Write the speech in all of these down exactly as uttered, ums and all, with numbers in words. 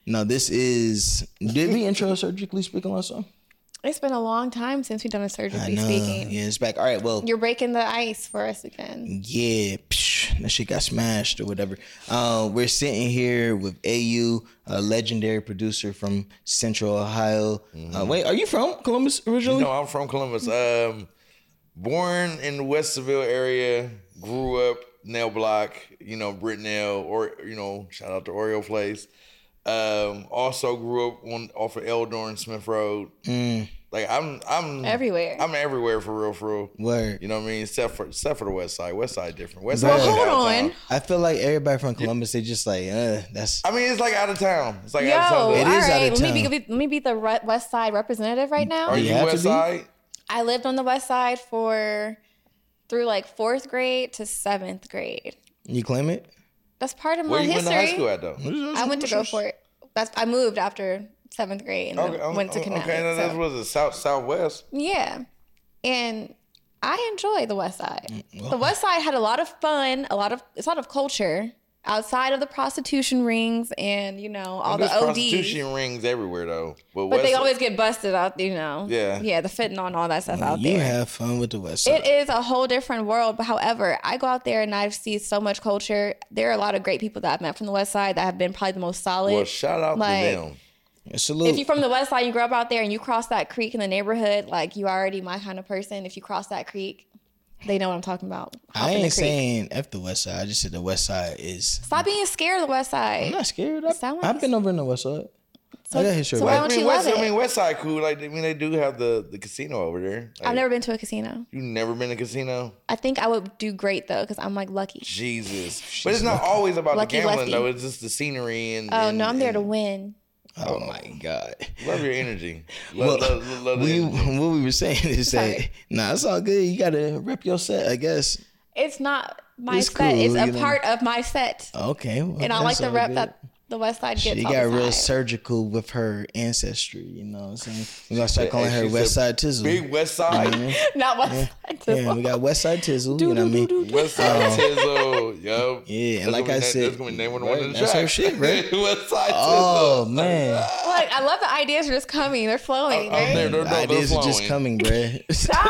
No, this is. Did we intro Surgically Speaking last time? It's been a long time since we've done a Surgically I know. Speaking. Yeah, it's back. All right, well. You're breaking the ice for us again. Yeah, psh, that shit got smashed or whatever. Uh, we're sitting here with A U, a legendary producer from Central Ohio. Mm-hmm. Uh, wait, are you from Columbus originally? No, I'm from Columbus. Um, born in the Westerville area, grew up Nail Block, you know, Britnell, or, you know, shout out to Oreo Place. Um, also grew up on off of Eldorn Smith Road. Mm. Like I'm, I'm everywhere. I'm everywhere for real, for real. Word. You know what I mean? Except for except for the West Side. West Side different. West Side. Well, hold on. I feel like everybody from Columbus, they just like, uh, that's. I mean, it's like out of town. It's like Yo, out of town. It all is right. out of Let me town. be, let me be the West Side representative right now. Are you, You have West to be? Side? I lived on the West Side for through like fourth grade to seventh grade. You claim it? That's part of Where my you went history. to high school at though? I went to go for it. That's I moved after seventh grade and Okay, then went to Connecticut. Okay, that so. was a south southwest. Yeah, and I enjoy the West Side. The West Side had a lot of fun, a lot of it's a lot of culture outside of the prostitution rings and you know all There's the O Ds. prostitution rings everywhere though, but, But West they always get busted out, you know. Yeah. Yeah, the fentanyl and all that stuff out You there. have fun with the West Side. It is a whole different world. But however, I go out there and I see so much culture. There are a lot of great people that I've met from the West Side that have been probably the most solid. Well, shout out Like, to them. Salute. If you're from the West Side, you grow up out there and you cross that creek in the neighborhood, like you already my kind of person. If you cross that creek, they know what I'm talking about. Hop I in the ain't creek. saying F the West Side. I just said the West Side is. Stop being scared of the West Side. I'm not scared. It sound I've, like I've been over in the West Side. So- I got history. so about why it. don't I mean, you West, love I it? mean, West Side cool. Like, I mean, they do have the, the casino over there. Like, I've never been to a casino. You never been to a casino? I think I would do great though because I'm like lucky. Jesus. But it's not always about Lucky the gambling lefty. though. It's just the scenery and. Oh and, no, I'm there to and win. Oh my God. Love your energy. Well, Love, love, love, love the we, energy. what we were saying is that, Sorry. nah, it's all good. You got to rep your set, I guess. It's not my It's set. cool, It's a you know. part of my set. Okay. Well, And I like that's the all rep good. that the West Side gets. She all got the real time. surgical with her ancestry, you know what I'm saying? We're going to start calling Hey, her she West said Side Tizzle. Big West Side. Mhm. Not West Side. Yeah, we got West Side Tizzle, you know what I mean? West Side Tizzle. Yo. Yeah, and That's like gonna I be- said, that's gonna be named one of the that's her tracks. shit, right? West Side Oh, Tizzle. man. Look, I love the ideas are just coming. They're flowing. Oh, right? there, there, The no, ideas they're are just flowing. coming, bruh.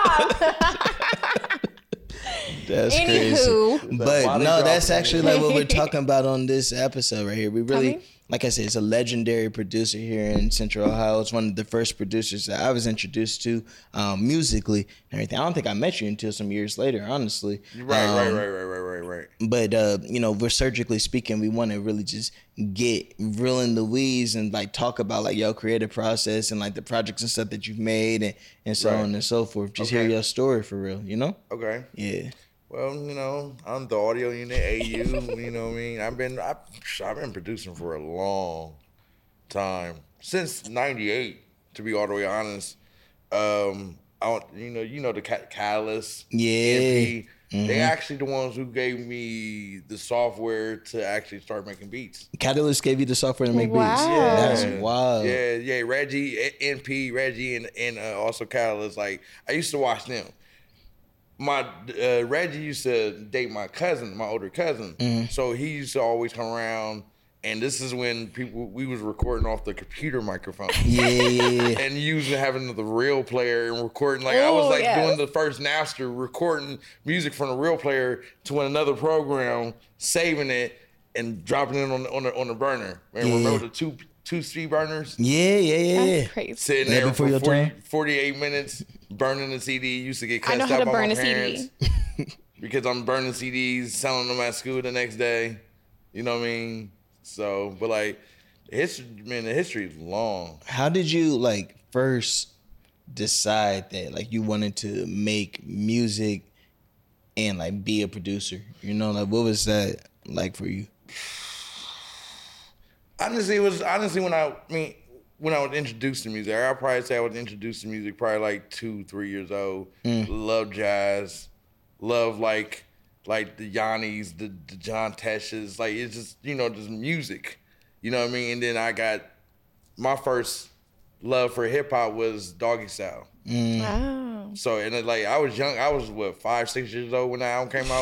Stop. That's Anywho. crazy. But body no, that's dropping. actually like what we're talking about on this episode right here. We really, Tommy? like I said, it's a legendary producer here in Central Ohio. It's one of the first producers that I was introduced to um, musically and everything. I don't think I met you until some years later, honestly. Right, Um, right, right, right, right, right, right. But uh, you know, we're surgically speaking, we want to really just get real in the weeds and like talk about like your creative process and like the projects and stuff that you've made and, and so Right. on and so forth. Just hear Okay. your story for real, you know? Okay. Yeah. Well, you know, I'm the audio unit, A U, you know what I mean? I've been I've, I've been producing for a long time. Since ninety-eight, to be all the way honest. Um, I don't, you know, you know the Ca- Catalyst, Yeah. E M P. They actually the ones who gave me the software to actually start making beats. Catalyst gave you the software to make Wow. beats. Yeah. That's wild. Yeah, yeah, Reggie, N P, Reggie, and and uh, also Catalyst. Like I used to watch them. My uh, Reggie used to date my cousin, my older cousin. Mm-hmm. So he used to always come around, and this is when people we was recording off the computer microphone. Yeah, yeah, yeah. And using having the real player and recording like I was Ooh, like yes. doing the first Napster, recording music from the real player to another program, saving it and dropping it on the, on the, on the burner. And Yeah. remember the two two speed burners? Yeah, yeah, yeah, yeah. That's crazy. Sitting Yeah, there before for your forty, time? forty-eight minutes, burning the C D. Used to get I cussed know how out to by burn my a C D. parents because I'm burning C Ds, selling them at school the next day. You know what I mean? So, but like, history, man, the history is long. How did you like first decide that like you wanted to make music and like be a producer? You know, like what was that like for you? Honestly, it was honestly when I, I mean, when I was introduced to music, I'd probably say I was introduced to music probably like two, three years old. Love jazz, love like like the Yannis, the, the John Teshes, like it's just, you know, just music. You know what I mean? And then I got my first love for hip hop was Doggy Style. Wow. So and it, like I was young, I was what five, six years old when that album came out.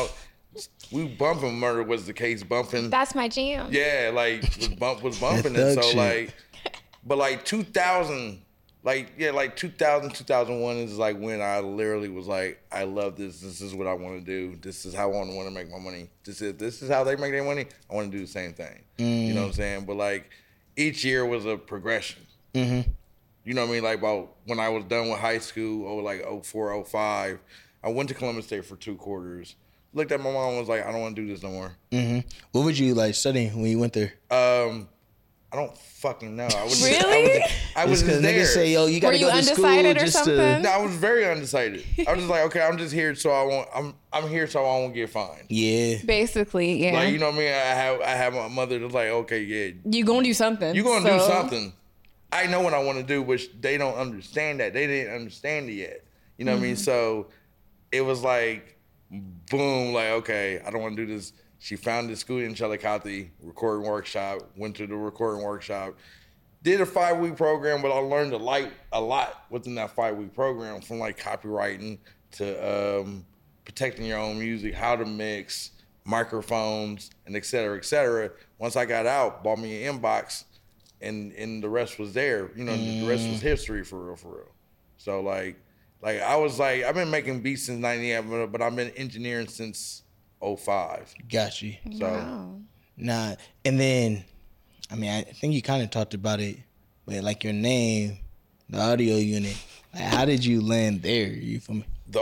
we bumping. Murder was the case. Bumping. That's my jam. Yeah, like was bump was bumping That it. thug So shit. like, but like two thousand, like yeah, like two thousand, two thousand one is like when I literally was like, I love this. This is what I want to do. This is how I want to make my money. This is this is how they make their money. I want to do the same thing. Mm. You know what I'm saying? But like, each year was a progression. Mm-hmm. You know what I mean? Like about when I was done with high school, oh like oh four, oh five, I went to Columbus State for two quarters. Looked at my mom and was like, I don't want to do this no more. Mm-hmm. What would you like studying when you went there? Um, I don't fucking know. I was Really? I was, I was because there. niggas say, yo, you Were gotta you go to school undecided or just something? to. No, I was very undecided. I was just like, okay, I'm just here so I won't. I'm I'm here so I won't get fined. Yeah. Basically, yeah. Like you know what I mean? I have I have my mother that's like, okay, yeah, you gonna do something. you gonna do so- something. I know what I want to do, which they don't understand that. They didn't understand it yet. You know what I mean? So it was like, boom, like, okay, I don't want to do this. She found this school in Chillicothe, recording workshop, went to the recording workshop, did a five-week program, but I learned a, light, a lot within that five-week program, from like copywriting to um, protecting your own music, how to mix, microphones, and et cetera, et cetera. Once I got out, bought me an inbox, and and the rest was there. You know, the rest was history for real, for real. So like, like I was like, I've been making beats since ninety-eight, but, but I've been engineering since oh five. Got you. So Wow. Nah. And then, I mean, I think you kind of talked about it, but like your name, the audio unit, like how did you land there? You feel me? the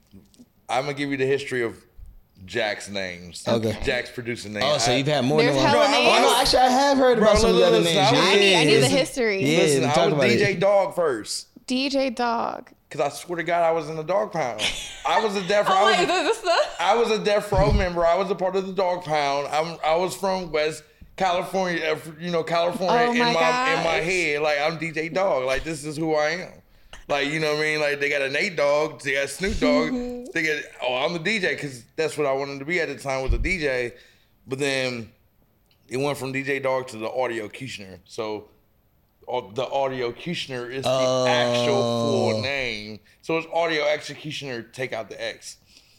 I'm gonna give you the history of Jack's names. Okay. Jack's producing name. Oh, so I- you've had more There's than one. hella No, I- names. Oh, no, actually, I have heard Bro, about some of the look, other listen, names. I was- Yeah, I need, I need the listen- history. Yeah. Listen, talk I was about D it. J Dog first. D J Dog. Cause I swear to God, I was in the dog pound. I was a death row. Oh, I wait, was, this is the. I was a death row member. I was a part of the dog pound. I'm, I was from West California. uh, You know, California Oh in my my in my gosh. head. Like I'm D J Dog. Like this is who I am. Like you know what I mean? Like they got a Nate Dogg, they got Snoop Dogg. They got oh I'm the D J because that's what I wanted to be at the time, was a D J. But then it went from D J Dog to the Audio Kushner. So uh, the Audio Kushner is the Oh. actual full name. So it's Audio Executioner, take out the X.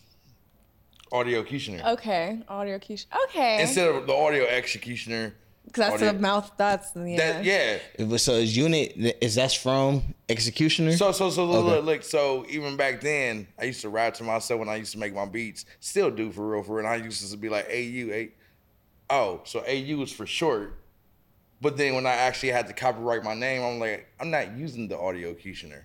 Audio Kushner. Okay, audio quiche. Okay. Instead of the Audio Executioner. Because that's audio- the mouth. That's yeah. That, yeah. It was- So is unit, is that's from Executioner? So so so look, Okay. look, look, so even back then, I used to rap to myself when I used to make my beats. Still do for real, for real. And I used to be like A U, A. Oh, so A U is for short. But then when I actually had to copyright my name, I'm like, I'm not using the Audio Kushner.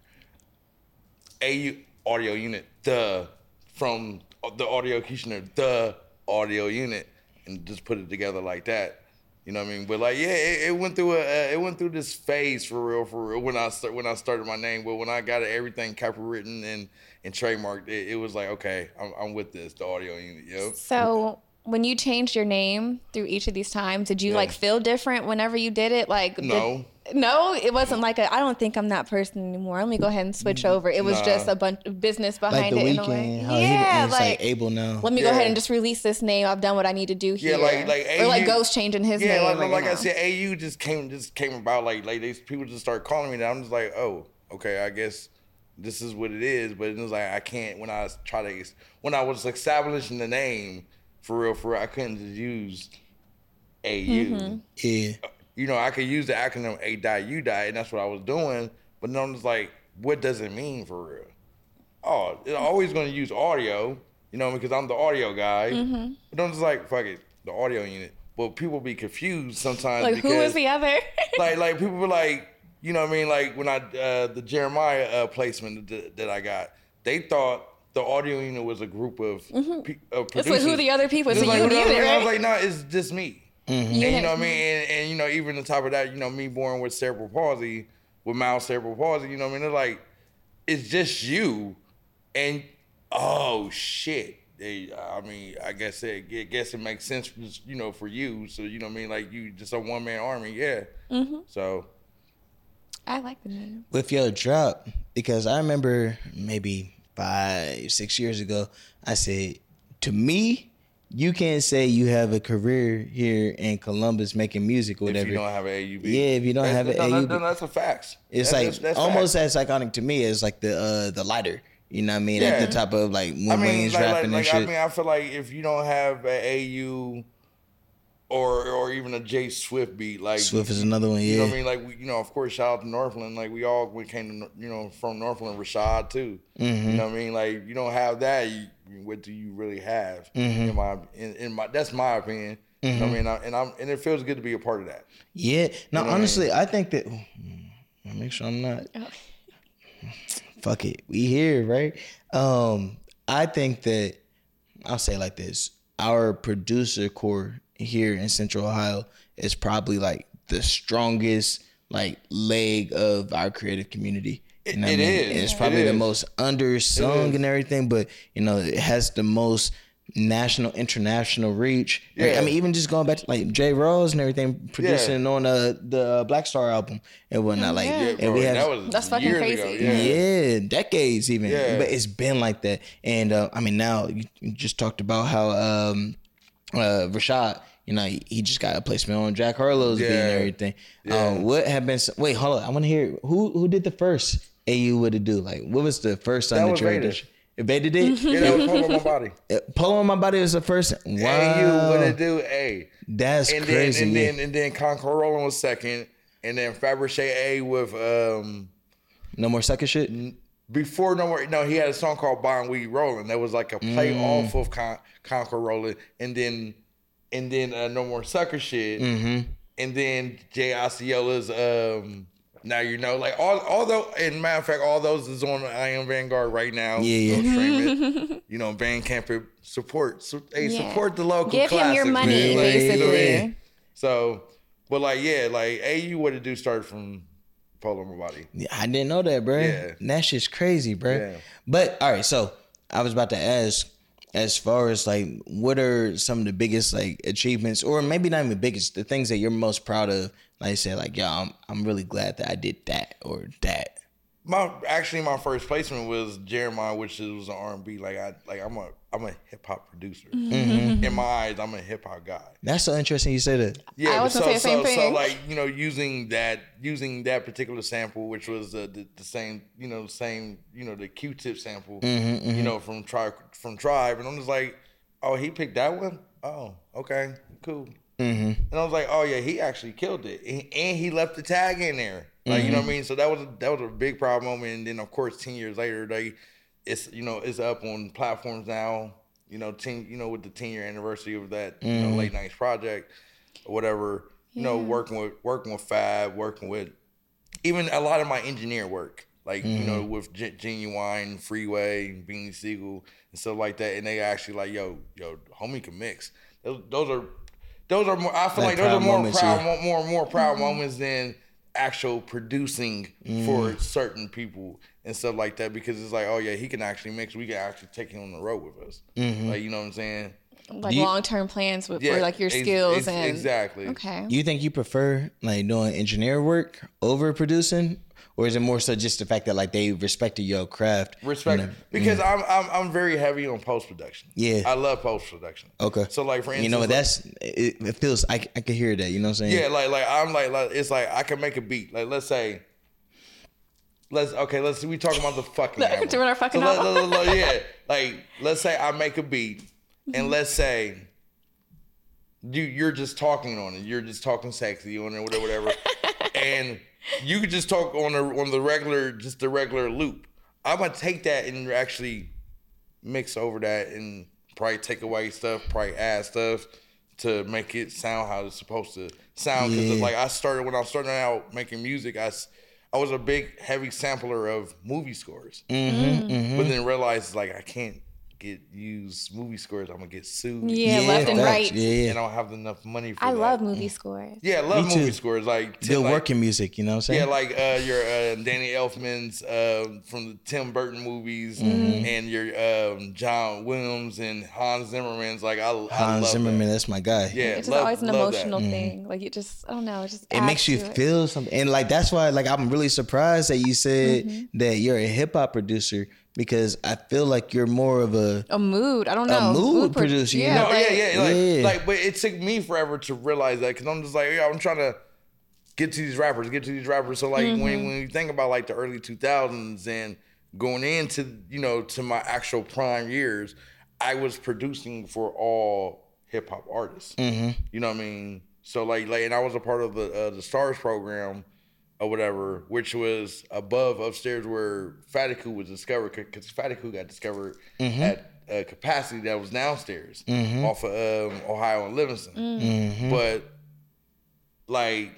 A U audio unit, the from the Audio Kushner, the audio unit, and just put it together like that. You know what I mean? But like, yeah, it, it went through a, uh, it went through this phase for real, for real. When I start, when I started my name, but when I got everything copywritten and and trademarked, it, it was like, okay, I'm, I'm with this, the audio unit, yo. So when you changed your name through each of these times, did you Yeah. like feel different whenever you did it? Like did- No. no, it wasn't like a. I don't think I'm that person anymore. Let me go ahead and switch over. It was Nah. just a bunch of business like behind the it in a way. weekend, how Yeah, he, he's like, like able now. let me go Yeah. ahead and just release this name. I've done what I need to do here. Yeah, like- like or like A U Ghost changing his Yeah, name. like, or, you like I know. said, A U just came just came about like like these people just started calling me, and I'm just like, oh, okay, I guess this is what it is. But it was like I can't when I try to when I was establishing the name for real, for real, I couldn't just use A U. Mm-hmm. Yeah. You know, I could use the acronym A dot U dot, and that's what I was doing. But then I'm just like, what does it mean for real? Oh, I'm always going to use audio, you know, because I'm the audio guy. Mm-hmm. But I'm just like, fuck it, the audio unit. But people be confused sometimes like because who is the other? like like people were like, you know what I mean? Like when I uh, the Jeremiah uh, placement that, that I got, they thought the audio unit was a group of, pe- of Mm-hmm. It's producers. like who the other people? It's So like, you who the unit, other- I was right? like, no, it's just me. And you Unit. know what I mean? And, and you know, even on top of that, you know, me born with cerebral palsy, with mild cerebral palsy, you know what I mean? They're like, it's just you. And oh shit. They, I mean, I guess it, I guess it makes sense, for, you know, for you. So you know what I mean? Like you just a one man army, yeah. Mm-hmm. So I like the name. With your drop, because I remember maybe five, six years ago, I said, to me, you can't say you have a career here in Columbus making music or if whatever. you don't have an A U B, Yeah, if you don't That's- have an no, no, A U B. no, that's a fact. It's That's- like that's- that's almost facts. as iconic to me as like the uh, the lighter. You know what I mean? Yeah. At the top of like when I mean, Wayne's like, like, rapping like and shit. I mean, I feel like if you don't have an A U or or even a J Swift beat, like Swift is another one, yeah. You know what I mean? Like we, you know, of course, shout out to Northland. Like we all we came to, you know, from Northland, Rashad too. Mm-hmm. You know what I mean? Like you don't have that. You, what do you really have? Mm-hmm. In my, in, in my, that's my opinion. Mm-hmm. You know what I mean? I, and I'm, and it feels good to be a part of that. Yeah. No, You know honestly, I, mean? I think that. I'll make sure I'm not. Oh. Fuck it, we here, right? Um, I think that I'll say it like this: our producer core here in Central Ohio is probably like the strongest like leg of our creative community. You know it what I mean? is. It's probably it the is. most undersung and everything, but you know, it has the most national, international reach. Yeah. Like, I mean, even just going back to like Jay Rose and everything, producing Yeah. on uh, the Black Star album and whatnot. Like, Yeah, and bro, we have that was That's fucking years crazy. ago, yeah. Yeah. decades even. Yeah. But it's been like that. And uh, I mean, now you you just talked about how um, uh, Rashad, you know, he, he just got a placement on Jack Harlow's beat and Yeah. everything. Yeah. Um, what have been? Wait, hold on. I want to hear who who did the first A U What It Do? Like, what was the first song That that, was you heard? Vader. that- Vader did. Yeah, that was Polo on My Body. Polo on My Body was the first. Wow, A U, what it do? A. that's And crazy. then and yeah. then and then Concord Roland was second, and then Fabergé A with um No more sucker shit. before no more no he had a song called Bond We Rolling that was like a play Mm. off of Con- Concord Roland, and then and then uh, No More Sucker Shit, Mm-hmm. and then Jay Osceola's um Now You Know, like all although and matter of fact all those is on I Am Vanguard right now. Yeah, Go yeah. stream it. You know, Bandcamp it, support so, hey, Yeah. support the local Give him your classics, money, man. Like, you know what I basically. mean? So, but like, yeah, like A U What It Do started from Polo on My Body. Yeah, I didn't know that, bro. Yeah. That shit's crazy, bro. Yeah. But all right, so I was about to ask, as far as like, what are some of the biggest like achievements, or maybe not even biggest, the things that you're most proud of? Like I said, like, yeah, I'm I'm really glad that I did that or that. My actually my first placement was Jeremiah, which was an R and B. Like I like I'm a I'm a hip hop producer. Mm-hmm. In my eyes, I'm a hip hop guy. That's so interesting you say that. Yeah, I was so gonna say the same so, so thing. like you know using that using that particular sample, which was uh, the the same you know same you know the Q-Tip sample, Mm-hmm, you know from Tribe from Tribe, and I'm just like, oh, he picked that one. Oh, okay, cool. Mm-hmm. And I was like, oh yeah, he actually killed it, and, and he left the tag in there. Like you know what I mean. So that was a, that was a big proud moment. And then of course, ten years later, they it's you know it's up on platforms now. You know, ten you know with the ten year anniversary of that you know late nights project or whatever. You know, working with working with Fab, working with even a lot of my engineer work. Like you know with Gen- Genuine, Freeway, Beanie Siegel, and stuff like that. And they actually like, yo, yo, homie can mix. Those, those are those are more. I feel Like like, those proud are more moments, proud, yeah. more more, more proud moments than actual producing for certain people and stuff like that, because it's like, oh yeah, he can actually mix. We can actually take him on the road with us. Like you know what I'm saying? Like Do you- long term plans with Yeah, for like your ex- skills ex- and exactly. Okay. You think you prefer like doing engineer work over producing, or is it more so just the fact that like they respected your craft? Respect, you know? because I'm I'm I'm very heavy on post production. Yeah. I love post production. Okay. So like for instance, You know what? like- That's it, it feels. I I can hear that. You know what I'm saying? yeah, like like I'm like, like it's like I can make a beat. Like let's say. Let's okay. Let's we talking about the fucking The- album. doing our fucking so let- album. let- let- yeah, like let's say I make a beat, and let's say you you're just talking on it. You're just talking sexy on it, whatever, whatever, and you could just talk on the on the regular, just the regular loop. I'm gonna take that and actually mix over that and probably take away stuff, probably add stuff to make it sound how it's supposed to sound. Because Yeah. like I started when I was starting out making music, I, s- I was a big heavy sampler of movie scores, Mm-hmm, but then realized like I can't get use movie scores. I'm gonna get sued. Yeah, left and facts. right. Yeah, And I don't have enough money for I that. love movie scores. Yeah, I love Me too. movie scores. Like good like, working music. You know what I'm saying? yeah, like uh, your uh, Danny Elfman's uh, from the Tim Burton movies, Mm-hmm. and your um, John Williams and Hans Zimmerman's. Like I, I Hans love Zimmerman. that. That's my guy. Yeah, It's just love- always an love that. emotional thing. Like it just I don't know, it just It adds makes you to it. feel something, and like that's why, like I'm really surprised that you said Mm-hmm. that you're a hip hop producer, because I feel like you're more of a a mood. I don't know. mood pro- producer, you Yeah, No, like, yeah, yeah, like, Yeah. like, but it took me forever to realize that, because I'm just like, yeah, I'm trying to get to these rappers, get to these rappers. So like when when you think about like the early two thousands and going into, you know, to my actual prime years, I was producing for all hip hop artists. Mm-hmm. You know what I mean? So like, like, and I was a part of the uh, the Stars program or whatever, which was above upstairs where Fatiku was discovered, because Fatiku got discovered mm-hmm. at a capacity that was downstairs mm-hmm. off of um, Ohio and Livingston. Mm-hmm. But like,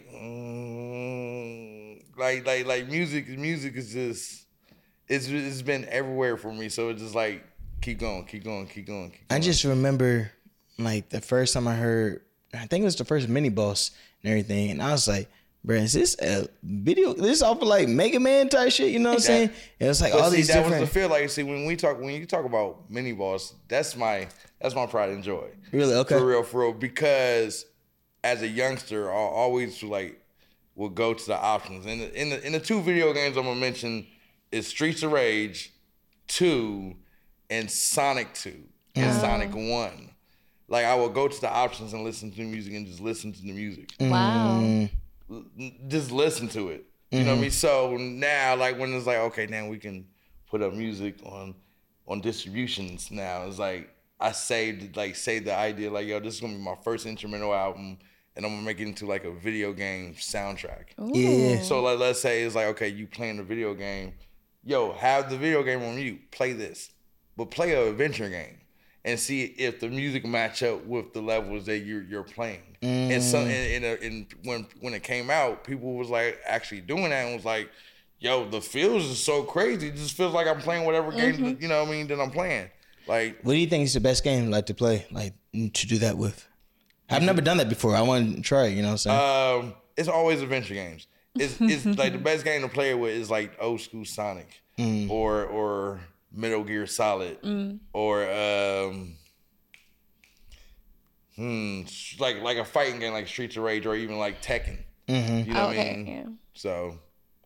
mm, like, like, like music, music is just, it's it's been everywhere for me. So it's just like, keep going, keep going, keep going, keep going. I just remember like the first time I heard, I think it was the first Mini Boss and everything, and I was like, bro, is this a video? This is off of like Mega Man type shit, you know what I'm saying? It was like but all see, these that different. was the feel. Like, see, when we talk, when you talk about Mini Boss, that's my that's my pride and joy. Really? Okay. For real, for real. Because as a youngster, I always like would go to the options. And in, in the in the two video games I'm gonna mention is Streets of Rage two and Sonic two and oh. Sonic one. Like, I would go to the options and listen to the music and just listen to the music. Wow. Mm. Just listen to it. You mm-hmm. know what I mean? So now, like, when it's like, okay, now we can put up music on on distributions now. It's like, I saved, like, saved the idea, like, yo, this is going to be my first instrumental album, and I'm going to make it into, like, a video game soundtrack. Ooh. Yeah. So, like, let's say it's like, okay, you playing the video game. Yo, have the video game on mute. Play this. But play an adventure game. And see if the music match up with the levels that you're you're playing. Mm. And so, and, and, and when when it came out, people was like actually doing that and was like, "Yo, the feels is so crazy. It just feels like I'm playing whatever mm-hmm. game you know what I mean that I'm playing." Like, what do you think is the best game like to play, like to do that with? I've never done that before. I want to try it. You know what I'm saying? Um, it's always adventure games. It's it's like the best game to play it with is like old school Sonic mm. or or. Metal Gear Solid mm. or um, hmm, like like a fighting game like Streets of Rage or even like Tekken. Mm-hmm. You know okay, what I mean? Yeah. So,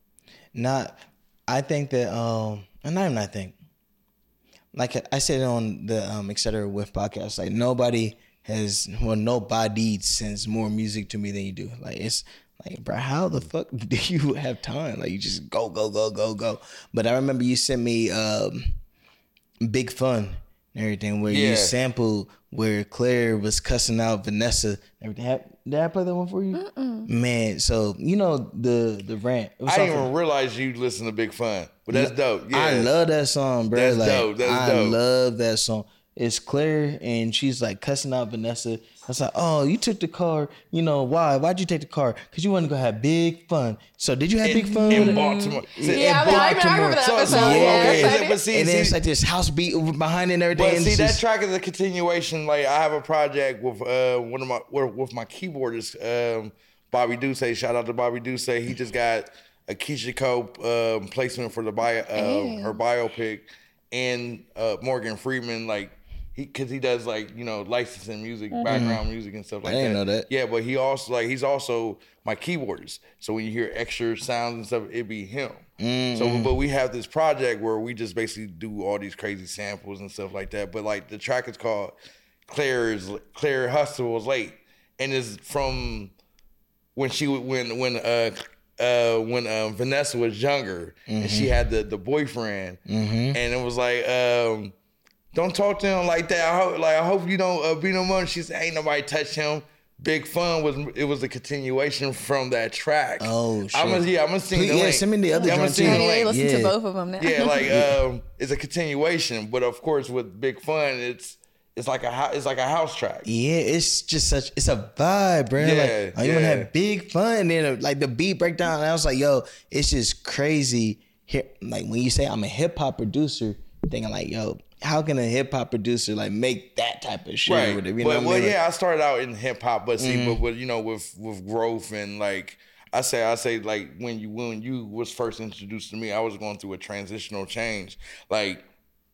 not. I think that um, and I'm not think. Like I said on the um, et cetera with podcast, like nobody has well nobody sends more music to me than you do. Like it's. Like, bro, how the fuck do you have time? Like, you just go, go, go, go, go. But I remember you sent me um, Big Fun and everything where yeah. you sampled where Claire was cussing out Vanessa and everything. Did I play that one for you? Mm-mm. Man, so, you know, the the rant. I didn't even realize you listened to Big Fun, but that's dope. Yeah. I love that song, bro. That's like, dope. That's I dope. love that song. It's Claire and she's like cussing out Vanessa. I was like, oh, you took the car. You know, why? Why'd you take the car? Because you wanted to go have big fun. So did you have in, big fun? In Baltimore. Yeah, in I, mean, I remember that so, episode. So, yeah, okay. But see, and then see, it's like this house beat behind it and everything. But see, that just, track is a continuation. Like, I have a project with uh, one of my with my keyboardist, um, Bobby Duce. Shout out to Bobby Duce. He just got a Keisha Cole um, placement for the bio, uh, her biopic, and uh, Morgan Freeman, like, He, cause he does like, you know, licensing music, mm-hmm. background music and stuff like that. I didn't that. know that. Yeah, but he also like, he's also my keyboardist. So when you hear extra sounds and stuff, it'd be him. Mm-hmm. So, but we have this project where we just basically do all these crazy samples and stuff like that. But like the track is called Claire's, Claire Hustle Was Late. And it's from when she, when, when, uh, uh, when um, Vanessa was younger mm-hmm. and she had the, the boyfriend mm-hmm. and it was like, um, don't talk to him like that. I hope, like, I hope you don't uh, be no more. She said, ain't nobody touch him. Big Fun was, it was a continuation from that track. Oh, shit. I'm gonna, yeah, I'm gonna sing Please, the yeah, link. send me the other yeah, I'm joint gonna too. sing the link. Listen yeah. to both of them now. Yeah, like, um, it's a continuation. But of course, with Big Fun, it's, it's like a, it's like a house track. Yeah, it's just such, it's a vibe, bro. Yeah, like, oh, you yeah. wanna have big fun. And then like the beat breakdown. And I was like, yo, it's just crazy. Here, like when you say I'm a hip hop producer, thinking like, yo, how can a hip hop producer like make that type of shit? Right. With it, you well, know well I mean? yeah, I started out in hip hop, but see, mm-hmm. but with, you know, with with growth and like I say, I say like when you when you was first introduced to me, I was going through a transitional change. Like,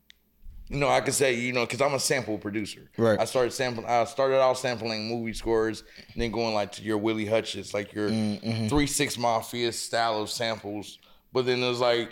you know, I could say, you know, because I'm a sample producer. Right. I started sampling. I started out sampling movie scores, and then going like to your Willie Hutchins, like your mm-hmm. Three Six Mafia style of samples. But then it was like,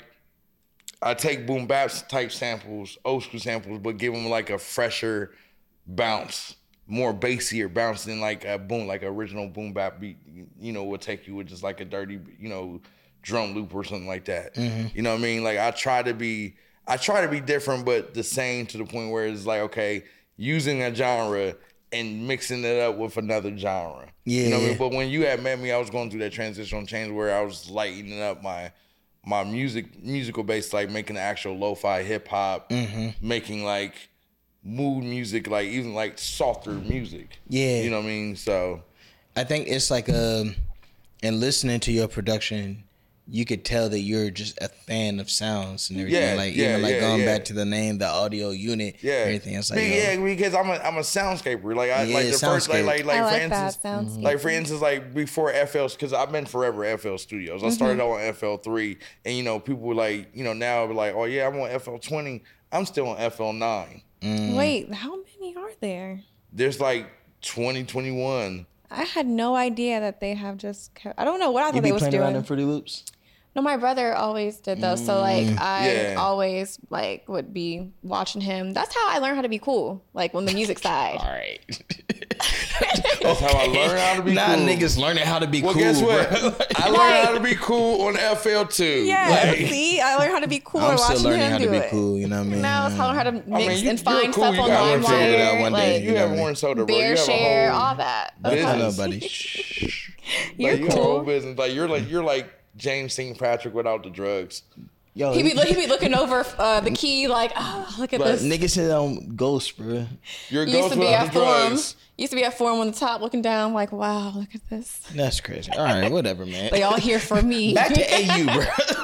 I take boom bap type samples, old school samples, but give them like a fresher bounce, more bassier bounce than like a boom, like original boom bap beat. You know, would take you with just like a dirty, you know, drum loop or something like that. Mm-hmm. You know what I mean? Like I try to be, I try to be different, but the same to the point where it's like, okay, using a genre and mixing it up with another genre. Yeah. You know what I mean? But when you had met me, I was going through that transitional change where I was lightening up my my music musical base, like making actual lo-fi hip hop, Mm-hmm. making like mood music, like even like softer music. Yeah. You know what I mean? So I think it's like um, and listening to your production, you could tell that you're just a fan of sounds and everything. Yeah, like yeah, even like yeah, going yeah. back to the name, the audio unit, yeah, everything. It's like, Be- yo, yeah, because I'm a I'm a soundscaper. Like I Yeah, like the first like soundscape. like like I for like that instance, soundscape. like for instance, like before F L, because I've been forever F L Studios. I started Mm-hmm. on F L three, and you know people were like, you know now like, oh yeah, I'm on F L twenty. I'm still on F L nine. Wait, how many are there? There's like twenty, twenty-one. I had no idea that they have just kept, I don't know what I you thought be they was playing around doing. in Fruity Loops? No, my brother always did those. So like I Yeah. always like would be watching him. That's how I learned how to be cool. Like on the music side. All right. That's how I learned how to be Nah, cool. niggas learning how to be Well, cool, guess what? bro. I learned how to be cool on F L two. Yeah, Like, see, I learned how to be cool I'm by still watching learning him how do to be it. cool, you know what I mean? Now it's how I learn how to mix I mean, you- and you're find cool. stuff You on got one figured out LimeWire, one day, like You know have what I mean? orange soda, bro. bear You have share, a whole, all that. I don't know, business. buddy. Shh. You're like, you have a whole cool. business. Like you're like you're like James Saint Patrick without the drugs. Yo, He be he be looking over uh, the key like, oh, look at but this. niggas said on Ghost, bro. You're a Used ghost to be without at the forum. drugs. Used to be at forum on the top, looking down like, wow, look at this. That's crazy. All right, whatever, man. They all here for me. Back to A U, bro.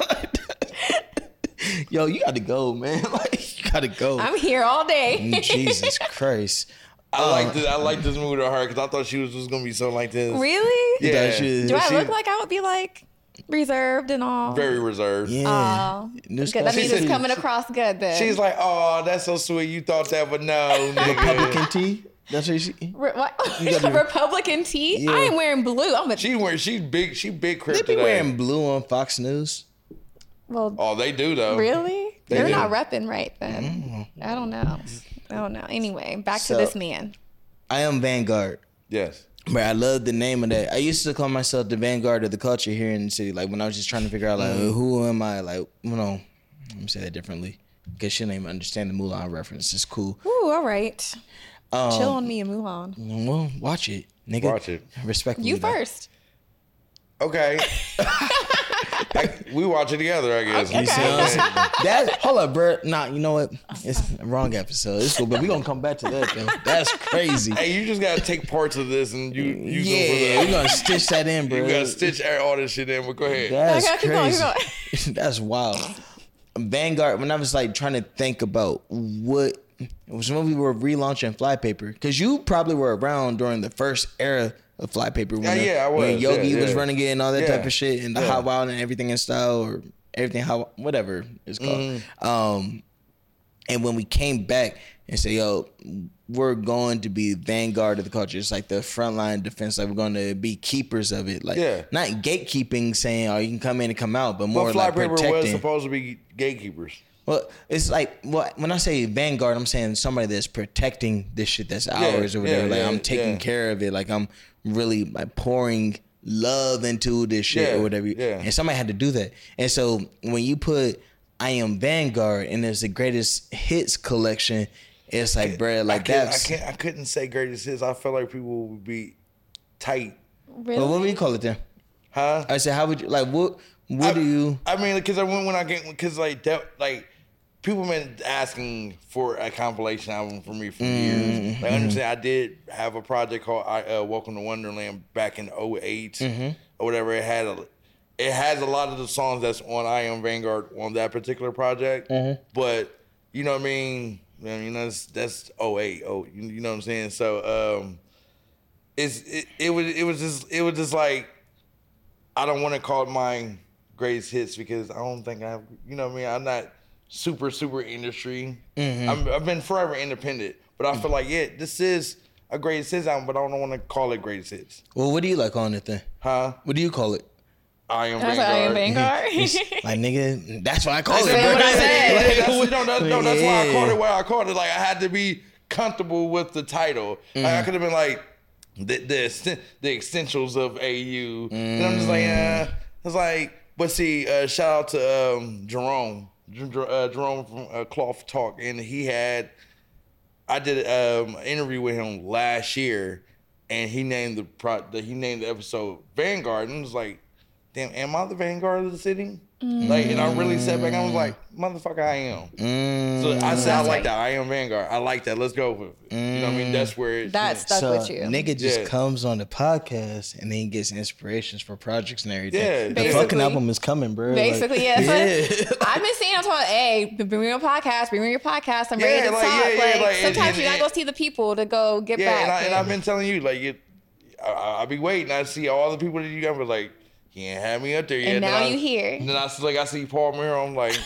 Yo, you got to go, man. Like, you got to go. I'm here all day. Jesus Christ. I like this. I like this movie to her because I thought she was just gonna be so like this. Really? Yeah. That shit- Do I She- look like I would be like reserved and all? Very reserved. Yeah. Aw. New Good. That Scott means City. it's coming across good then. She's like, oh, that's so sweet. You thought that, but no, nigga. Republican tea? That's what she. Re- what? gotta be- Republican tea? Yeah. I am wearing blue. I'm a She wearing. She's big. She big They crip be today. wearing blue on Fox News. well. Oh, they do though. Really? They They're do. not repping right then. I don't know. I don't know. Anyway, back So- to this man. I am Vanguard. Yes. But I love the name of that. I used to call myself the vanguard of the culture here in the city. Like when I was just trying to figure out, like, who am I? Like, you know, let me say that differently. Because she don't even understand the Mulan reference. It's cool. Ooh, all right. Um, Chill on me and move on. Well, watch it, nigga. Watch it. Respectfully. You though. first. Okay. I, we watch it together, I guess. You see what I'm saying? That hold up, bro. Nah, you know what? It's the wrong episode. It's cool, but we gonna come back to that though. That's crazy. Hey, you just gotta take parts of this and you use yeah, them we for gonna stitch that in, the. bro. You gotta stitch all this shit in, but go ahead. That's Okay, keep going, keep crazy. That's wild. Vanguard. When I was like trying to think about what it was when we were relaunching Flypaper, because you probably were around during the first era of Flypaper. When Yeah, the- yeah, I When was. Yogi Yeah, was yeah. running it and all that Yeah. type of shit, and the Yeah. Hot Wild and everything in style or everything how whatever it's called. Mm-hmm. Um, and when we came back and say, yo, we're going to be vanguard of the culture. It's like the frontline defense. Like we're going to be keepers of it. Like Yeah. not gatekeeping, saying, oh, you can come in and come out, but more But like Flypaper was protecting. supposed to be gatekeepers. Well, it's like well, when I say vanguard, I'm saying somebody that's protecting this shit that's ours or whatever. yeah, like yeah, I'm taking yeah. care of it. Like I'm really like pouring love into this shit Yeah, or whatever. yeah. And somebody had to do that. And so when you put I am Vanguard and there's the greatest hits collection, it's like, bruh, like I can't, that's. I can't. I couldn't say greatest hits. I feel like people would be tight, Really? Well, what would you call it then? huh? I said, how would you like? What? What I, do you? I mean, because I went when I get because like that like. People been asking for a compilation album for me for Mm-hmm. years. Like, understand, I did have a project called I, uh, "Welcome to Wonderland" back in oh eight Mm-hmm. or whatever. It had a, it has a lot of the songs that's on I Am Vanguard on that particular project. Mm-hmm. But you know what I mean? I mean that's that's oh eight. Oh, you, you know what I'm saying? So um, it's it, it was it was just it was just like I don't want to call it my greatest hits because I don't think I have. You know what I mean? I'm not super super industry. Mm-hmm. I'm, I've been forever independent, but I feel like yeah, this is a greatest hits album, but I don't want to call it greatest hits, Well, what do you like on it then? huh? What do you call it? I am That's Vanguard. why I am Vanguard. Like nigga, that's what I call That's it. what bro. I said. Like, That's, what- no, that's, no, that's why I Yeah. called it what I called it. Like I had to be comfortable with the title. Like, Mm. I could have been like the the, essen- the essentials of A U, and I'm just like, uh, it's like but see, uh, shout out to um, Jerome, uh, Jerome from uh, Cloth Talk, and he had. I did um, an interview with him last year, and he named the pro. The, he named the episode Vanguard, and it was like, damn, am I the vanguard of the city? Mm. Like, and I really sat back and I was like, motherfucker, I am. Mm. So I said, I like that. I am vanguard. I like that. Let's go with it. Mm. You know what I mean? That's where it, that stuck so with you. Nigga just yeah. comes on the podcast and then gets inspirations for projects and everything. Yeah, the basically. fucking album is coming, bro. Basically, like, yeah. yeah. So I've been seeing on Twitter, hey, bring me your podcast, bring me your podcast. I'm Yeah, ready to like, talk. yeah, yeah, like, like, sometimes and- and- you gotta go see the people to go get yeah, back. and, I, and and- I've been telling you, like, it, I, I be waiting. I see all the people that you got, but like, he ain't had me up there yet. And now then you I, here. And then I see, like, I see Paul Miro. I'm like,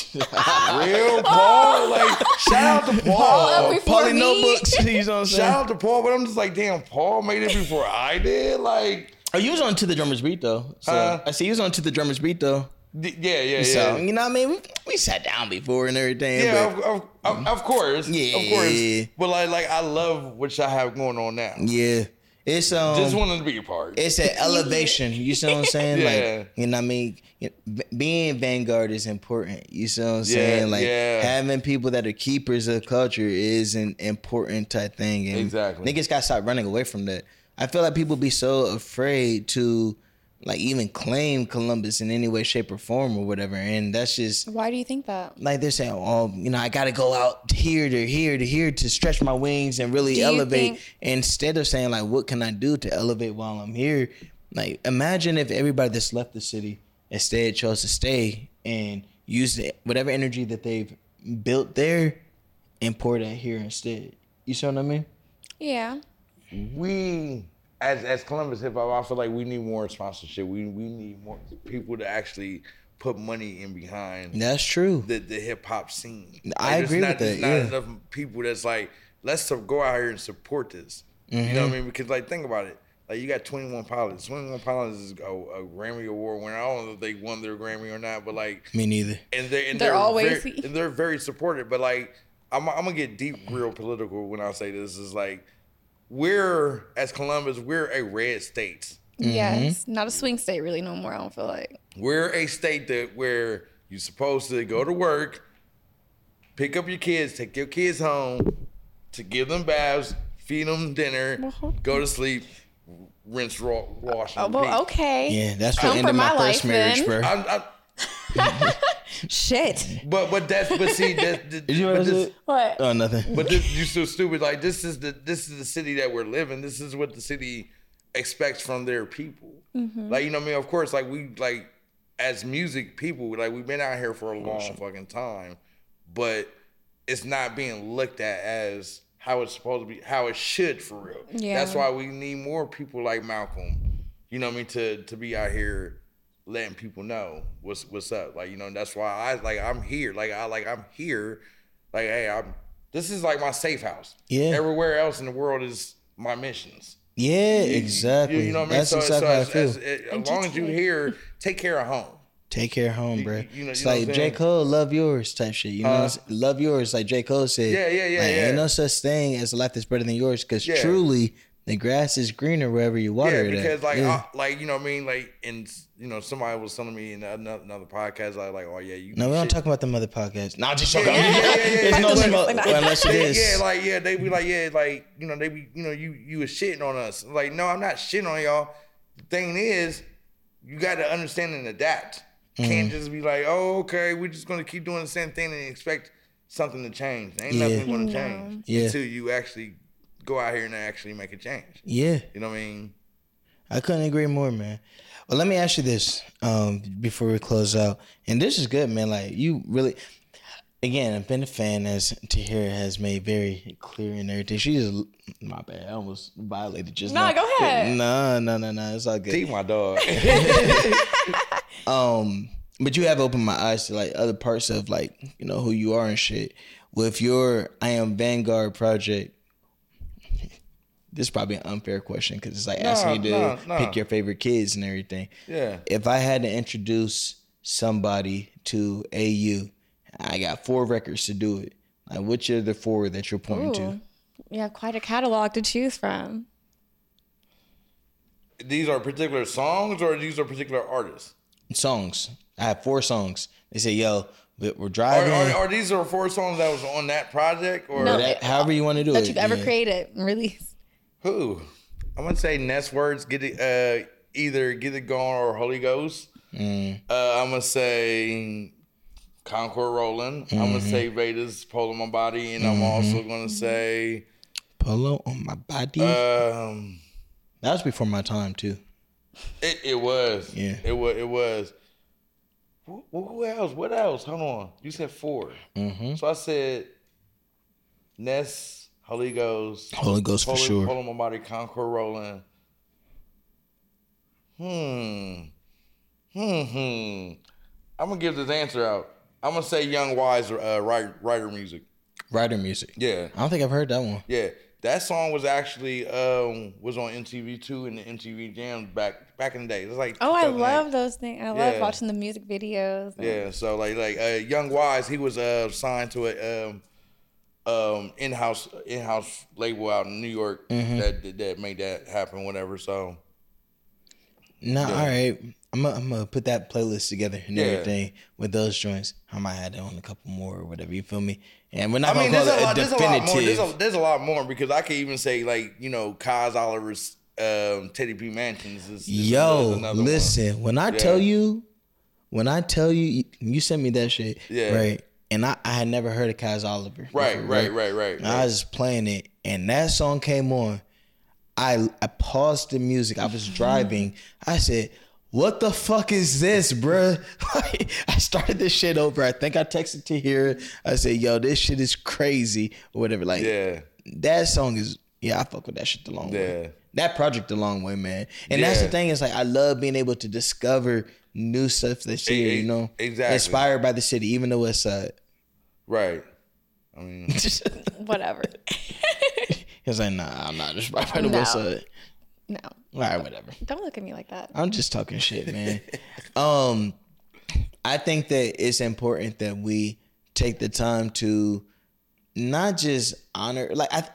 real Paul. Like, shout out to Paul. Paul up before Pauly me. notebooks. You know what I'm saying? Shout out to Paul, but I'm just like, damn, Paul made it before I did. Like, Oh, you was on To the Drummer's Beat though. So Uh, I see you was on To the Drummer's Beat though. d- yeah, yeah, yeah. So you know what I mean? We, we sat down before and everything. Yeah, but, of, of, of, of course. Yeah. Of course. But like, like I love what y'all have going on now. yeah. It's um Just wanted to be a part. it's an elevation. You see what I'm saying? Yeah. Like, you know what I mean? Being vanguard is important. You see what I'm Yeah, saying? Like yeah. having people that are keepers of culture is an important type thing. And Exactly. niggas gotta stop running away from that. I feel like people be so afraid to like even claim Columbus in any way, shape, or form or whatever. And that's just Why do you think that? like they're saying, oh, you know, I got to go out here to here to here to stretch my wings and really Do you elevate. think- Instead of saying like, what can I do to elevate while I'm here? Like, imagine if everybody that's left the city instead chose to stay and use the, whatever energy that they've built there and pour that here instead. You see what I mean? Yeah. we as as Columbus hip hop, I feel like we need more sponsorship. We we need more people to actually put money in behind That's true. the the hip hop scene. I there's agree not, with that, There's not yeah. enough people that's like, let's su- go out here and support this. You Mm-hmm. know what I mean? Because like, think about it. Like, you got twenty-one Pilots. twenty-one Pilots is a, a Grammy Award winner. I don't know if they won their Grammy or not, but like, Me neither. and they're and They're they're, always- very, and they're very supportive. But like, I'm I'm gonna get deep, real political when I say this. Is like, we're as Columbus, we're a red state. Yes. Not a swing state really no more, I don't feel like. We're a state that where you're supposed to go to work, pick up your kids, take your kids home, to give them baths, feed them dinner, go to sleep, rinse, raw, wash, Oh, and well, repeat. okay. Yeah, that's what Come ended for my, my first life, marriage, then. bro. I'm, I'm, Shit. but but that's but see that. Did you know but what I this, said? What? Oh, nothing. But this, you so stupid. Like, this is the this is the city that we're living. This is what the city expects from their people. Like, you know what I mean? Of course, like, we like as music people, like, we've been out here for a long fucking time, but it's not being looked at as how it's supposed to be, how it should for real. Yeah. That's why we need more people like Malcolm. You know what I mean? To to be out here letting people know what's what's up. Like, you know, that's why I like I'm here. Like I like I'm here. Like, hey, I'm this is like my safe house. Yeah. Everywhere else in the world is my missions. Yeah, You- exactly. You, you know what I mean? That's So, exactly so how I as, feel. as, as, as long as you're here, take care of home. Take care of home, You- bro. you- you know- it's you know what like I'm J. saying? Cole, love yours type shit. You know, Huh? It's love yours, like J. Cole said. Yeah, yeah, yeah, Like, yeah. Ain't no such thing as a life that's better than yours, because Yeah. truly, the grass is greener wherever you water Yeah, it. because at. like, Yeah. I, like you know what I mean, like, and you know, somebody was telling me in another, another podcast, like, like, oh yeah, you. no, we don't shit. talk about them other podcasts. No, I'm just Yeah, joking. yeah, yeah, yeah, yeah, There's yeah. no Like, smoke like, unless it Yeah, is. yeah, like yeah, they be like, yeah, like you know, they be, you know, you you was shitting on us. Like, no, I'm not shitting on y'all. The thing is, you got to understand and adapt. Can't Mm. just be like, oh, okay, we're just gonna keep doing the same thing and expect something to change. Ain't Yeah. nothing gonna No. change Yeah. until you actually go out here and actually make a change. Yeah. You know what I mean? I couldn't agree more, man. Well, let me ask you this um, before we close out. And this is good, man. Like, you really, again, I've been a fan, as Tahira has made very clear and everything. She just, my bad, I almost violated just No, now. go ahead. No, no, no, no. It's all good. See my dog. Um, but you have opened my eyes to like other parts of like, you know, who you are and shit. With your I Am Vanguard project, this is probably an unfair question because it's like asking you to no, no. pick your favorite kids and everything. Yeah. If I had to introduce somebody to A U, I got four records to do it. Like, which are the four that you're pointing to? Ooh. You have quite a catalog to choose from. These are particular songs or these are particular artists? songs. I have four songs. They say, yo, we're driving. Are, are, are these are four songs that was on that project? Or No, that, however you want to do that it. you've ever yeah. created and released. Who? I'm gonna say Ness Words, get it, uh, either Get It Going or Holy Ghost. Mm. Uh, I'm gonna say Concord Rolling. Mm-hmm. I'm gonna say Veda's Polo My Body, and I'm also gonna say Polo on my body. um, that was before my time too. it, it was. Yeah. It was. It was. Who, who else? What else? Hold on. You said four. Mm-hmm. So I said Ness, Holy Ghost, Holy Ghost for Polo, sure. Polo My Body, Concord Rolling. Hmm. Hmm. Hmm. I'm gonna give this answer out. I'm gonna say Young Wise, uh, writer, writer music. Writer music. Yeah. I don't think I've heard that one. Yeah. That song was actually um was on M T V two and the M T V Jam back back in the day. It was like Oh, I two thousand eight. love those things. I love Yeah. watching the music videos. and- Yeah, so like like uh, Young Wise, he was uh signed to a um um in-house in-house label out in New York Mm-hmm. that that made that happen, whatever. So Nah, Yeah. all right. I'm gonna I'm gonna put that playlist together and Yeah. everything with those joints. I might add on a couple more or whatever. You feel me? And we're not I gonna mean, there's call a it a lot. There's a lot more. definitive. There's a, there's a lot more because I could even say like you know Kaz Oliver's um, Teddy P Mansions. Is, is Yo, another one. listen. When I Yeah. tell you, when I tell you, you sent me that shit, Yeah. right? And I, I had never heard of Kaz Oliver. Right, before, right, right, right. And I was just playing it, and that song came on. I I paused the music. I was driving. I said, "What the fuck is this, bruh?" Like, I started this shit over. I think I texted to here. I said, "Yo, this shit is crazy," or whatever. Like, Yeah. that song is. Yeah, I fuck with that shit the long Yeah. way. That project the long way, man. And that's the Yeah. thing is like I love being able to discover new stuff that's here, E- you know, exactly. inspired by the city, even though it's uh, Right. I mean, Whatever. it's like nah, I'm not inspired by the No. west side. No. All right, whatever. Don't look at me like that. I'm just talking shit, man. um, I think that it's important that we take the time to not just honor, like I,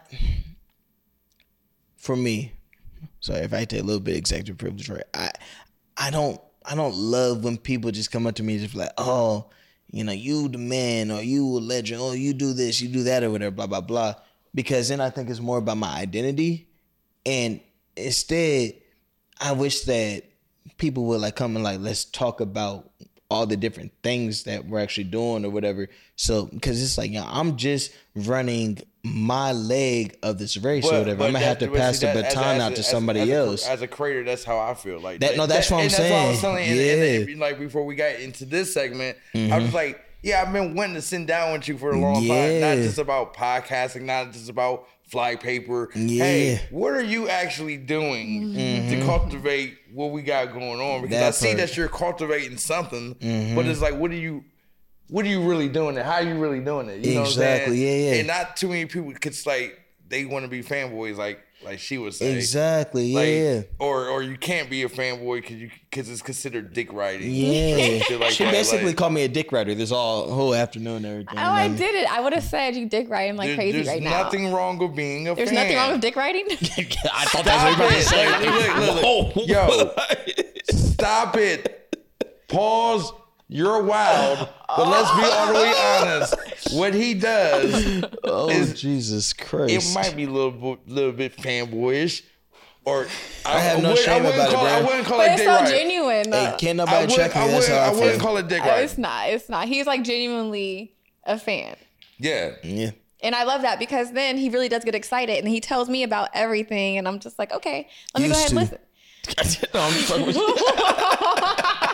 for me. Sorry if I take a little bit of executive privilege, right? I, I don't, I don't love when people just come up to me and just be like, oh, you know, you the man, or you a legend, or you do this, you do that, or whatever, blah blah blah. Because then I think it's more about my identity, and instead, I wish that people would like come and like let's talk about all the different things that we're actually doing or whatever. So because it's like, you know, I'm just running my leg of this race or whatever. I'm gonna have to that- but pass see, the that- as a- baton as out a- to as a- somebody as a, else. As a creator, that's how I feel. Like That- no, that's what I'm and that's what I was saying. telling you. Yeah. And, and, like before we got into this segment, I was like, yeah, I've been wanting to sit down with you for a long time. Yeah. Not just about podcasting, not just about fly paper. Yeah. Hey, what are you actually doing to cultivate what we got going on? Because That I see part. that you're cultivating something, but it's like, what are you? What are you really doing it? How are you really doing it? You know Exactly, what I'm saying? yeah, yeah. And not too many people could like they want to be fanboys, like like she was saying. Exactly, Like, yeah. Or or you can't be a fanboy because you because it's considered dick riding. Yeah. Shit like She that, basically like- called me a dick rider this all whole afternoon and everything. Oh, I man. did it. I would have said you dick riding like There- crazy there's right now. nothing wrong with being a There's fan. nothing wrong with dick riding. I thought Stop that's what you were about to it. say. Like, look, look, look. Yo, stop it. Pause. You're wild. But let's be all the way honest. What he does Oh, is Jesus it Christ. might be a little bit, little bit fanboyish. Or I have no would- shame wouldn't about it, call, bro. I wouldn't call But it it's dick so riding. genuine. Hey, though. can't I nobody wouldn't, check me. I That's wouldn't, how I I wouldn't feel. call it dick Oh, riding. it's not. It's not. He's like genuinely a fan. Yeah. Yeah. And I love that because then he really does get excited and he tells me about everything. And I'm just like, okay, let me Used go ahead and to. listen. No, I'm just fucking with you.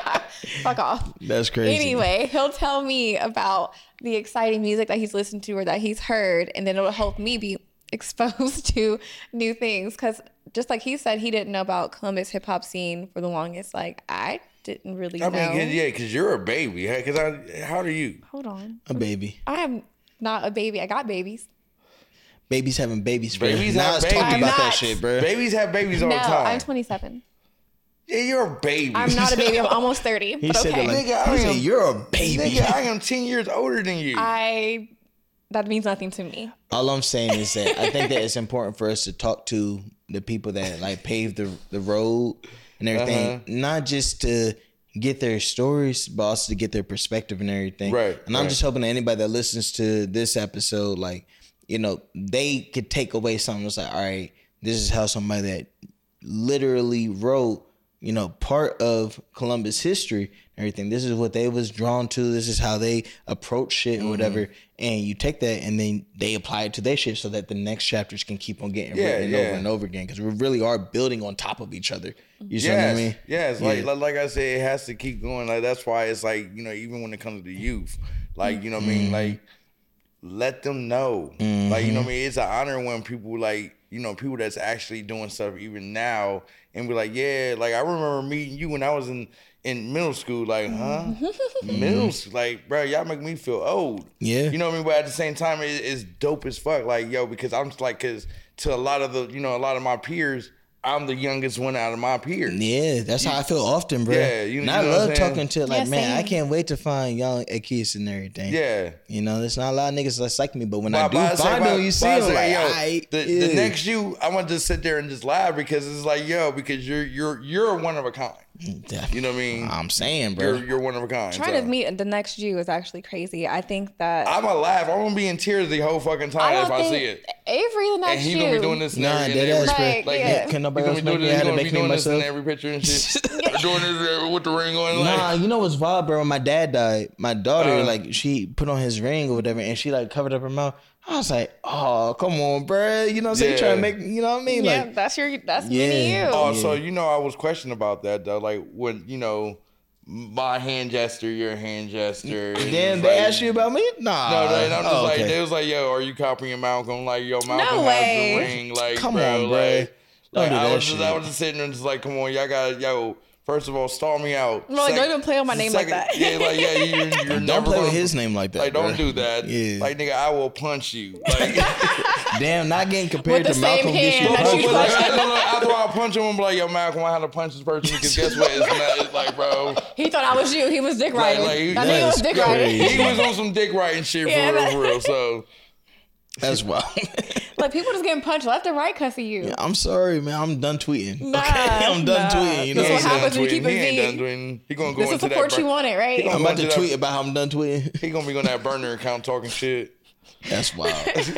Fuck off. That's crazy. Anyway, he'll tell me about the exciting music that he's listened to or that he's heard. And then it'll help me be exposed to new things. Because just like he said, he didn't know about Columbus hip hop scene for the longest. Like, I didn't really I know. mean, 'cause- yeah, because you're a baby. Because I, how old are you? Hold on. A baby. I am not a baby. I got babies. Babies having babies, bro. Babies Now have let's babies. talk I'm about that not. shit, bro. Babies have babies all No, the time. I'm twenty-seven. Yeah, you're a baby. I'm not a baby. I'm almost thirty. He but said okay. it like, Nigga, I he said, am- you're a baby. Nigga, I am ten years older than you. I that means nothing to me. All I'm saying is that I think that it's important for us to talk to the people that like paved the the road and everything, Uh-huh. not just to get their stories, but also to get their perspective and everything. Right. And I'm right. just hoping that anybody that listens to this episode, like, you know, they could take away something that's like, all right, this is how somebody that literally wrote, you know, part of Columbus history and everything. This is what they was drawn to. This is how they approach shit or whatever. Mm-hmm. And you take that and then they apply it to their shit so that the next chapters can keep on getting Yeah, written yeah. over and over again. Because we really are building on top of each other. You see yes, what I mean? Yes, Yeah. like, like like I said, it has to keep going. Like that's why it's like, you know, even when it comes to the youth, like, you know what I mean, Mm-hmm. like let them know. Like, you know what I mean? It's an honor when people like, you know, people that's actually doing stuff even now and be like, yeah, like I remember meeting you when I was in, in middle school, like, huh? Middle school, like, bro, y'all make me feel old. Yeah. You know what I mean? But at the same time, it, it's dope as fuck. Like, yo, because I'm just like, because to a lot of the, you know, a lot of my peers, I'm the youngest one out of my peers. Yeah, that's how I feel often, bro. Yeah, you- and you I know what love I'm saying? talking to like, Yeah, man, I same. can't wait to find young kids and everything. Yeah. You know, there's not a lot of niggas that's like me, but when But- I do but I say- find but- them, you but see I them say, like, yo, aight, the, yeah. the next you, I want to sit there and just laugh because it's like, yo, because you're you're you're one of a kind. You know what I mean? I'm saying, bro. You're you're one of a kind. Trying so. to meet the next you is actually crazy. I think that I'm gonna laugh. I'm gonna be in tears the whole fucking I time don't if I think see it. Avery the next And he's you. gonna be doing this. And Nah, every, dead and ass, bro. every, Like, like, yeah. Can He's nobody gonna else be make doing me? this. I He's had to gonna be make me doing this in myself. every picture and shit. Doing this uh, with the ring on. Like, Nah, you know what's wild, bro? When my dad died, my daughter, Uh. like, she put on his ring or whatever, and she, like, covered up her mouth. I was like, oh, come on, bro. You know what I'm saying? You Yeah. trying to make, you know what I mean? Yeah, Like, that's your that's Yeah. me and you. Oh, Yeah. so you know, I was questioning about that though. Like when you know, my hand gesture, your hand gesture. and damn, it's they like- asked you about me? Nah. No, no, and I'm just Oh, like, okay. they was like, yo, are you copying Malcolm? Like, yo, Malcolm has way. the ring. Like, Come bro, on, bro. like, Don't like do I that was just, shit. I was just sitting there and just like, come on, y'all got, yo. First of all, stall me out. Bro, like, Sec- don't even play on my name like that. Yeah, like, yeah, you, you're, you're Don't never play gonna, with his name like that. Like, don't bro. do that. Yeah. Like, nigga, I will punch you. Like, Damn, not getting compared With to the same Malcolm gets you hand that punched. you but like, punch. I don't know, after I punch him, I'm like, yo, Malcolm, I had to punch this person because guess what? It's not. It's like, bro. He thought I was you. He was dick Like, riding. like, that nigga was that's dick riding. crazy. He was on some dick writing shit for Yeah, real, that- for real. So. That's wild. Like people just getting punched left and right because of you. I'm sorry, man. I'm done tweeting. Nah, okay, I'm done nah. tweeting. You know That's what what I'm saying? happens when you tweeting. keep it He ain't V. done tweeting. He gonna go This is into support that. you bur- wanted, right? He gonna I'm go about to into tweet that, about how I'm done tweeting. He gonna be on that burner account talking shit. That's wild.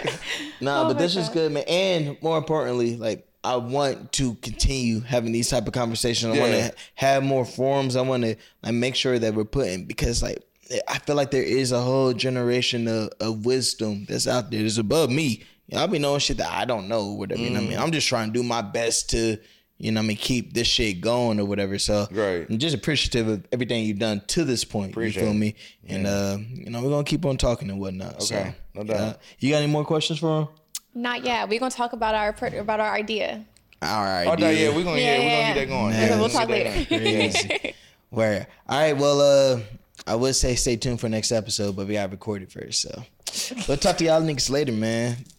nah, Oh but my this is God. good, man. And more importantly, like I want to continue having these type of conversations. I want Yeah. to have more forums. I want to like make sure that we're putting because like I feel like there is a whole generation of, of wisdom that's out there. That's above me. You know, I'll be knowing shit that I don't know. Whatever. You know what I mean? I'm just trying to do my best to. You know what I mean? Keep this shit going or whatever. So Right. I'm just appreciative of everything you've done to this point. Appreciate you feel it. me? And uh, you know, we're gonna keep on talking and whatnot. So, Okay. No doubt. uh, you got any more questions for him? Not yet. We're gonna talk about our per- about our idea. All right. Oh, no, dude. yeah, we're gonna yeah, Yeah, we're yeah, gonna get that going. yeah. Yeah, We'll we're talk gonna get that later. going. Crazy. Where? All right. Well, uh, I would say stay tuned for next episode, but we gotta record it first. So we'll talk to y'all niggas later, man.